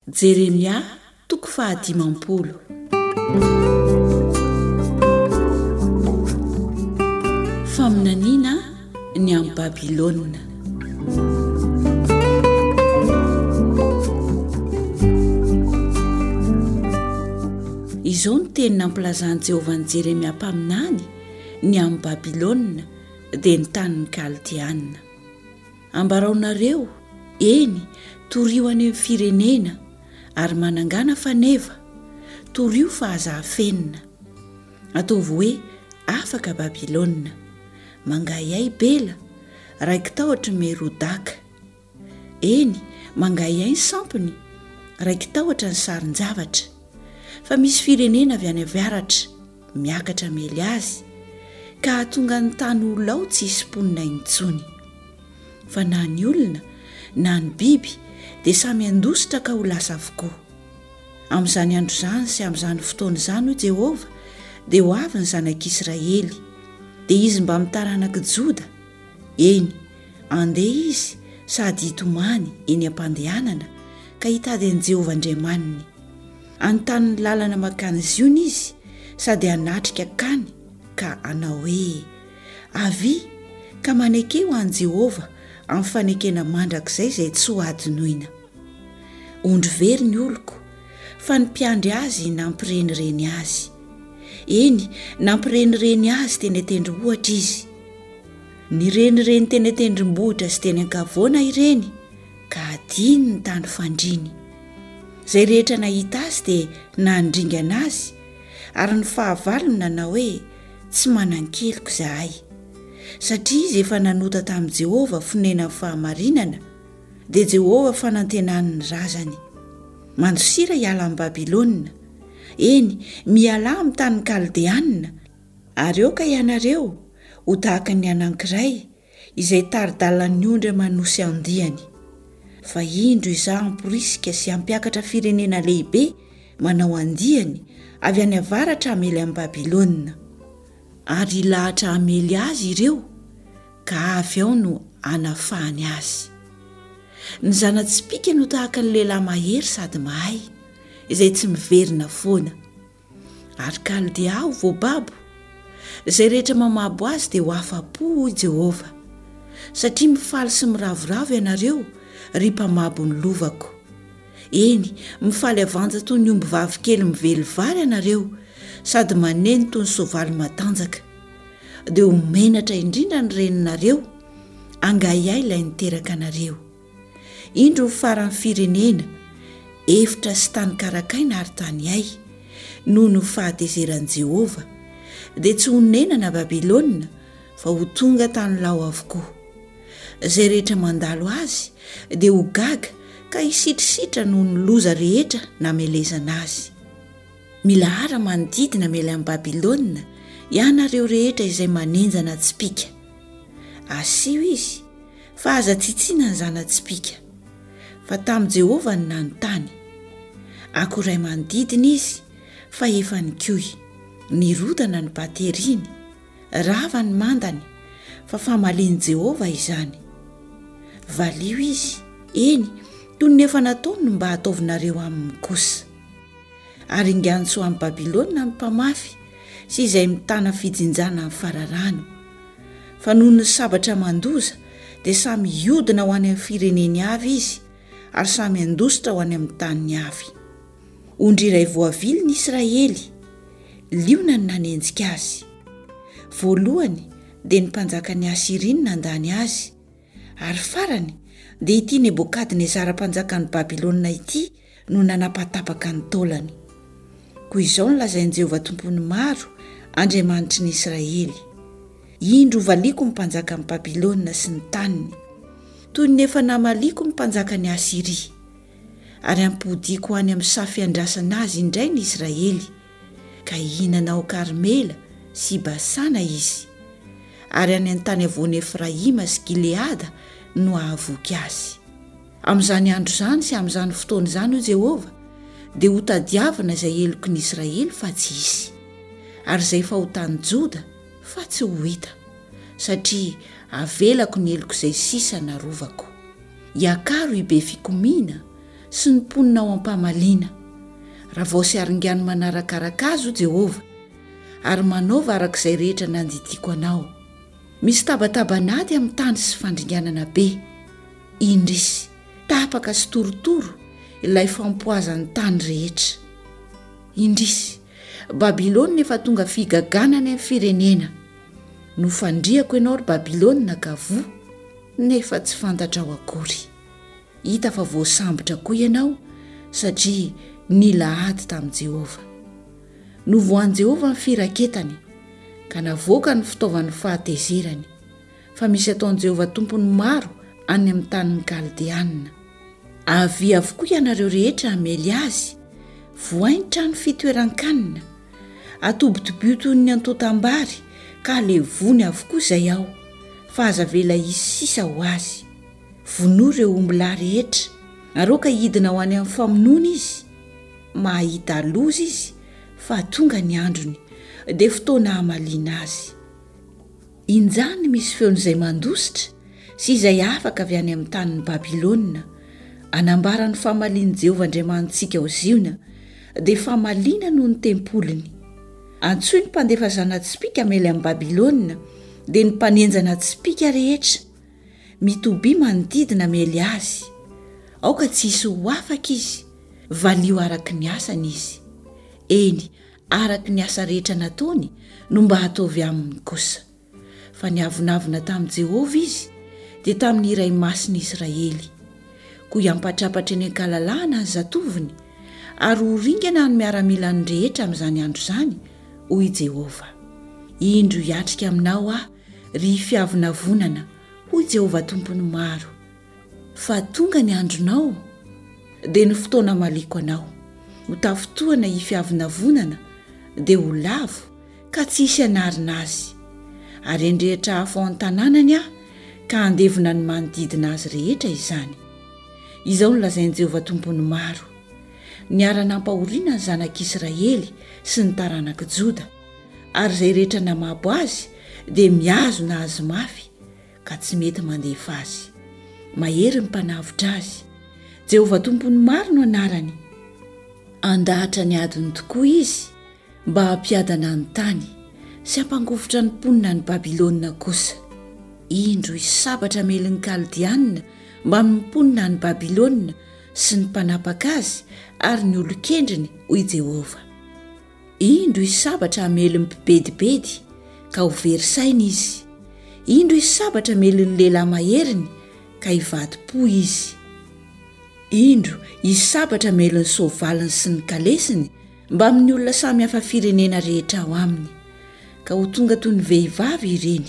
Jeremia toko 15. Faminaniana ny amin'ny Babilôna. Izao ny teny nampilazany Jehovah ny Jeremia mpaminany ny amin'ny Babilôna dia ny tanin'ny Kaldiana. Ambaraonareo, eny, torio any amin'ny firenena ary manangana faneva, torio fa hazahafenina. Ataovy hoe afaka Babilôna, mangayay bela, raiky tahotra Merodaka. Eny, mangayay ny sampony, raiky tahotra ny sarin-javatra. Fa misy firenena avy any aviaratra, miakatra mely azy, ka tonga ny tany olao tsy hisy mponina intsony. Fa na ny olona, na ny biby, dia samy andositra ka ho lasa avokoa. Amin'izany andro izany sy amin'izany fotoana izany ho Jehovah, dia ho avy ny zanak'Israely, dia izy mba mitaranaka Joda. Eny, andeha izy sady hitomany eny am-pandehanana ka hitady an'i Jehovah Andriamaniny. Anontany ny lalana makany Ziona izy sady hanatrika akany ka hanao hoe avy ka maneke ho an'i Jehovah amin'ny fanekena mandrakizay izay tsy ho adinoina. Ondry very ny oloko, fa ny mpiandry azy nampirenireny azy. Eny, nampirenireny azy teny tendrombohitra izy. Ny renireny teny tendrombohitra sy teny ankavoana ireny, ka adiny ny tany fandriny. Izay rehetra nahita azy dia nandringana azy, ary ny fahavalony nanao hoe tsy manan-keliko izahay. Satria izy efa nanota tamin'i Jehovah fonena fahamarinana, dia Jehovah fanantenany ny razany. Mandosira hiala amin'ny Babilôna, eny, miala amin'ny tany Kaldiana, ary eo ka ianareo ho tahaka ny anankiray izay tari-dalan'ny ondry manosy andiany. Fa indro izaho hamporisika sy hampiakatra firenena lehibe manao andiany avy any avaratra hamely amin'ny Babilôna, ary lahatra hamely azy ireo ka avy ao no hanafahany azy. Ny zana-tsipika no tahaka ny lehilahy mahery sady mahay, izay tsy miverina foana. Ary Kaldea ho voababo, izay rehetra mamabo azy dia ho afa-po Jehovah, satria mifaly sy miravoravo ianareo ry mpamabo ny lovako. Eny, mifaly avanja toy ny omby vavy kely mively vary ianareo, sady maneny toy ny soavaly matanjaka, dia ho menatra indrindra ny reninareo, angayay ilay niteraka anareo. Indro ny faran'ny firenena, efitra sy tany karakaina ary tany ay, noho ny fahatezeran'i Jehovah, dia tsy ho nenana Babilôna, fa ho tonga tany lao avokoa. Izay rehetra mandalo azy dia ho gaga ka hisitrisitra noho ny loza rehetra namelezana azy. Mila hara manodidina mely amin'ny Babilôna ianareo rehetra izay manenjana tsipika. Asio izy fa aza tsitsiana ny zana-tsipika, fa tamin'i Jehovah ny nanontany. Akoray manodidina izy fa efa ny koy, nirodana ny bateriny, rava ny mandany, fa famalian'i Jehovah izany. Valio izy, eny, toy ny efa nataony mba hataovinareo aminy kosa. Ary inganso amin'ny Babilôna ny mpamafy sy izay mitana fijinjana amin'ny fararano. Fa noho ny sabatra mandoza dia samy iodina ho any amin'ny fireneny avy izy, ary samy andositra ho any amin'ny taniny avy. Ondry iray voavily ny Israely, liona ny nanenjika azy. Voalohany dia ny mpanjakan'ny Asiria nandany azy, ary farany dia ity Nebokadnezara mpanjakan'ny Babilôna ity no nanapatapaka ny taolany. Koa izao no lazain'i Jehovah tompony maro, Andriamanitry ny Israely. Indro valiko ny mpanjaka amin'ny Babilôna sy ny taniny, toy ny efa namaliko ny mpanjakan'ny Asiria. Ary ampodiko any amin'ny safy andrasana azy indray ny Israely, ka hihinana ao Karmela sy Basana izy, ary any an-tany avoan'i Efraima sy Gileada no ahavoky azy. Amin'izany andro izany sy amin'izany fotoana izany ho Jehovah, dia ho tadiavana izay eloko ny Israely fa tsy hisy, ary izay fahotany Joda fa tsy ho hita, satria avelako ny eloko izay sisa narovako. Iakaro ibe fikomiana sy ny mponina ao am-pahamaliana raha vao sy aringany manarakaraka azy o Jehova ary manaova arak'izay rehetra nandidiko anao. Misy tabatabanady amin'ny tany sy fandringanana be. Indrisy tapaka sy torotoro ilay fampoazan'ny tany rehetra. Indrisy Babilôna efa tonga figagana any amin'ny firenena. Nofandriako ianao ry Babilôna gavoa nefa tsy fantatra ao akory. Hita fa voasambotra koa ianao satria nilahady tamin'i Jehova. Novoan'i Jehova ny firaketany ka navoaka ny fitaovan'ny fahatezerany. Fa misy ataon'i Jehova tompony maro any amin'ny tanin'ny Kaldeanina. Avy avokoa ianareo rehetra amely azy, voainitra ny fitoeran-kanina, atobitobio toy ny antotambary ka levony avokoa izay ao, fa aza vela izy sisa ho azy. Vonoa ireo ombilahy rehetra, aroka hidina ho any amin'ny famonoana izy. Mahita loza izy fa tonga ny androny dia fotoana hamaliana azy. Injany misy feon'izay mandositra sy izay afaka avy any amin'ny tanin'ny Babilôna. Anambara ny fahamalian'i Jehova Andriamantsika ho ziona dia fahamaliana noho ny tempoliny. Antsoy ny mpandefa zana-tspika mely amin'ny Babilôna dia ny mpanenjana tspika rehetra. Mitoby manodidina mely azy. Aoka tsy hisy ho afaka izy, valio araky ny asany izy. Eny, araky ny asa rehetra nataony no mba hataovy aminy kosa. Fa niavonavina tamin'i Jehova izy dia tamin'ny iray masiny Israely. Koa iampatrapatra eny ankalalahana ny zatoviny ary ho ringana ny miaramilany rehetra amin'izany andro izany hoy Jehova. Indro hiatrika aminao aho ry fiavonavonana hoy Jehova tompony maro. Fa tonga ny andronao dia ny fotoana maliko anao. Ho tafotoana hifiavonavonana dia ho lavo ka tsy hisy anarina azy. Ary endrehitra afo ao an-tanànany aho ka andevina ny manodidina azy rehetra izany. Izao no lazain'i Jehova tompony maro. Niara-nampahoriana ny zanak'Israely sy ny taranaka Joda, ary izay rehetra namabo azy dia miazo na azy mafy ka tsy mety mandefa azy. Mahery ny mpanavotra azy. Jehova tompony maro no anarany. Andahatra ny adiny tokoa izy mba hampiadana ny tany sy hampangofotra ny mponina ny Babilôna kosa. Indro hisabatra melin'ny Kaldianina mba mimponina ny Babilôna sy ny mpanapaka azy ary ny olon-kendriny hoy Jehova. Indro hisabatra melin'ny mpibedibedy ka ho verisaina izy. Indro hisabatra melin'ny lehilahy maheriny ka hivadi-po izy. Indro hisabatra melin'ny sovaliny sy ny kalesiny mba amin'ny olona samy hafa firenena rehetra ao aminy ka ho tonga toy ny vehivavy ireny.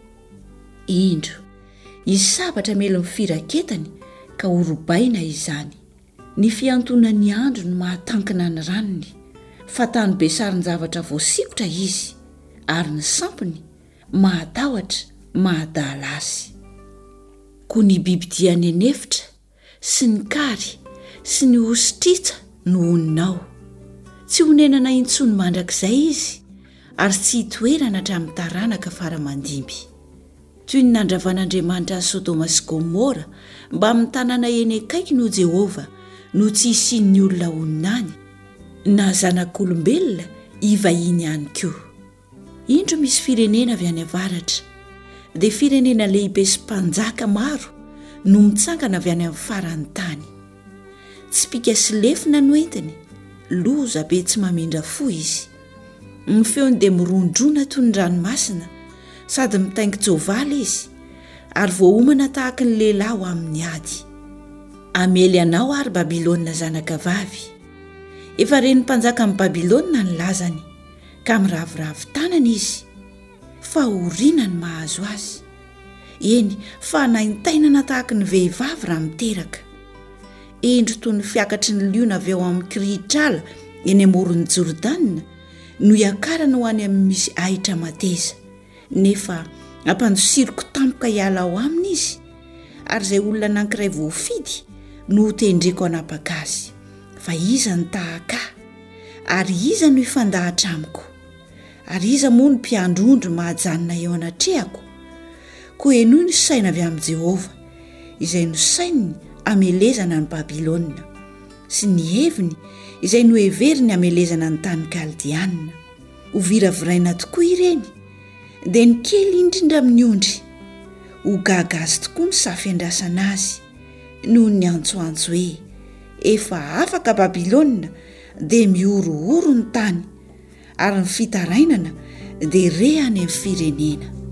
Indro hisabatra melin'ny firaketany ka ho robaina izany. Ny fiantonan'ny andro no mahatankina ny ranony, fa tany besarin'ny zavatra voasikotra izy, ary ny sampony mahatahotra mahadala azy. Koa ny bibidia ny anefitra sy ny kary sy ny ositrisa no honinao. Tsy honenana intsony mandrakizay izy ary tsy hitoerana hatramin'ny taranaka faramandimby. Toy ny nandravan'Andriamanitra ny Sodoma sy Gomora mba amin'ny tanàna eny akaiky no Jehova no tsy hisian'ny olona honinany na zanak'olombelona hivahiny ihany koa. Indro misy firenena avy any avaratra dia firenena lehibe sy mpanjaka maro no mitsangana avy any amin'ny faran'ny tany. Tsy pika sy lefina no entiny, loza be tsy mamindra fo izy. Ny feony dia mirondrona toy ny ranomasina sady mitaingi-tsoavaly izy ary voahomana tahaka ny lehilahy ho amin'ny ady. Amely anao ary Babilôna zanaka vavy. Efa reny mpanjaka amin'ny Babilôna ny lazany ka miravoravo tanana izy, fa oriana ny mahazo azy. Eny, fa naintainana tahaka ny vehivavy raha miteraka. Endro toy ny fiakatry ny liona avy ao amin'ny kirihitrala eny amoron'ny Jordana no hiakarana ho any amin'ny misy ahitra mateza. Nefa ampandosiriko tampoka hiala ao aminy izy, ary izay olona anankiray voafidy no tendreko hanapaka azy. Fa iza ny tahaka ary iza no hifandahatra amiko, ary iza moa ny mpiandrondro mahajanona eo anatrehako. Koa enoy ny saina avy amin'i Jehova izay no sainy amelezana ny Babilôna. sy ny heviny izay noheveriny hamelezana ny tany kaldianina. Ho viraviraina tokoa ireny dia ny kely indrindra amin'ny ondry ho gaga azy tokoa ny safy andrasana azy noho ny antsoantso hoe efa afaka Babilôna dia miorohoro ny tany ary ny fitarainana dia rehany amin'ny firenena.